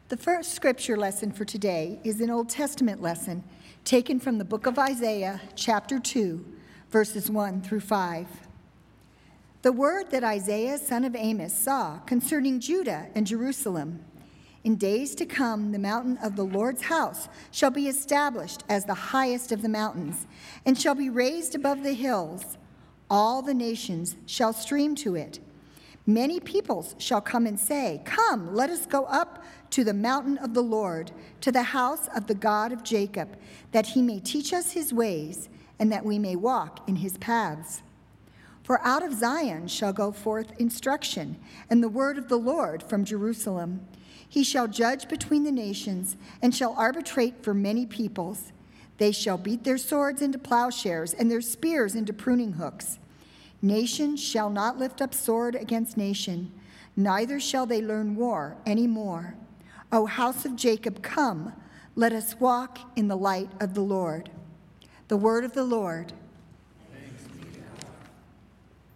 The first scripture lesson for today is an Old Testament lesson taken from the book of Isaiah, chapter 2, verses 1 through 5. The word that Isaiah, son of Amos, saw concerning Judah and Jerusalem. In days to come, the mountain of the Lord's house shall be established as the highest of the mountains, and shall be raised above the hills. All the nations shall stream to it. Many peoples shall come and say, "Come, let us go up to the mountain of the Lord, to the house of the God of Jacob, that he may teach us his ways, and that we may walk in his paths." For out of Zion shall go forth instruction, and the word of the Lord from Jerusalem. He shall judge between the nations, and shall arbitrate for many peoples. They shall beat their swords into plowshares, and their spears into pruning hooks. Nation shall not lift up sword against nation, neither shall they learn war any more. O house of Jacob, come, let us walk in the light of the Lord. The word of the Lord.